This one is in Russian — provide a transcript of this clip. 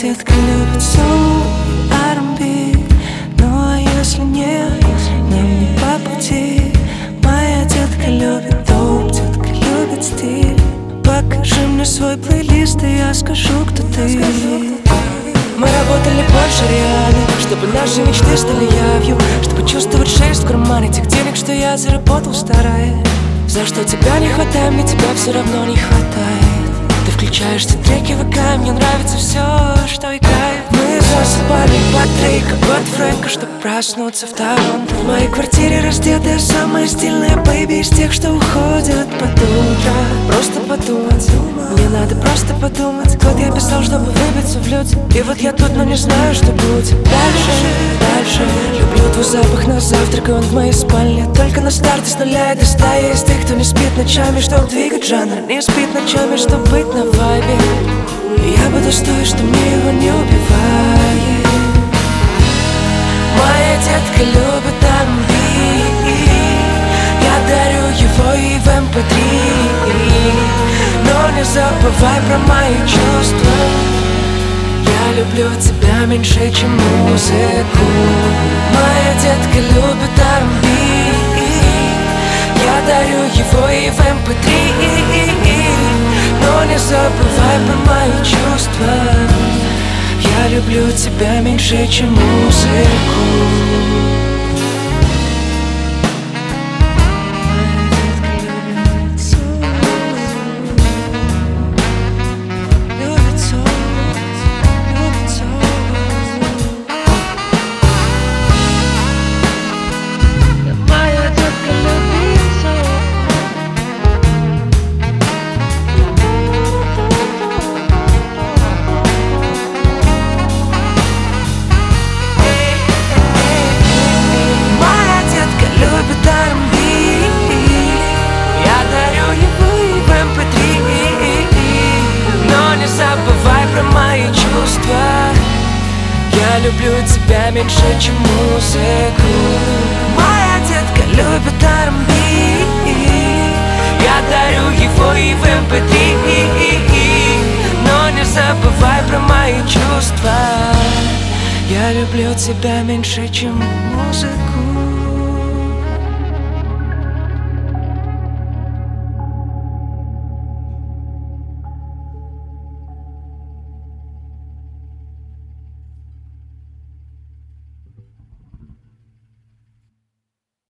детка любит соул, R&B. Ну а если нет, нам не по пути. Моя детка любит доп, детка любит стиль. Покажи мне свой плейлист, и я скажу, кто ты. Мы работали больше реально, чтобы наши мечты стали явью, чтобы чувствовать шерсть в кармане тех денег, что я заработал, стараясь. За что тебя не хватает, мне тебя все равно не хватает. Ты включаешь все треки ВК, мне нравится все, что играет. Мы засыпали по три, как от Фрэнка, чтоб проснуться в Торонто. В моей квартире раздетая, самая стильная бэйби из тех, что уходят под утро. Просто подумать, мне надо просто подумать. Год я писал, чтобы выбиться в люди, и вот я тут, но не знаю, что будет дальше. Люблю твой запах на завтрак, и он в моей спальне. Только на старте с нуля и до 100 я из тех, кто не спит ночами, чтоб двигать жанр. Не спит ночами, чтоб быть на вайбе. Я буду стоить, что мне его не убивает. Моя детка любит R&B. Я дарю его и в MP3. Но не забывай про мои чувства. Я люблю тебя меньше, чем музыку. Моя детка любит R&B. Я дарю его и в MP3. Но не забывай про мои чувства. Я люблю тебя меньше, чем музыку. Я люблю тебя меньше, чем музыку. Моя детка любит R&B. Я дарю его и в MP3. Но не забывай про мои чувства. Я люблю тебя меньше, чем музыку.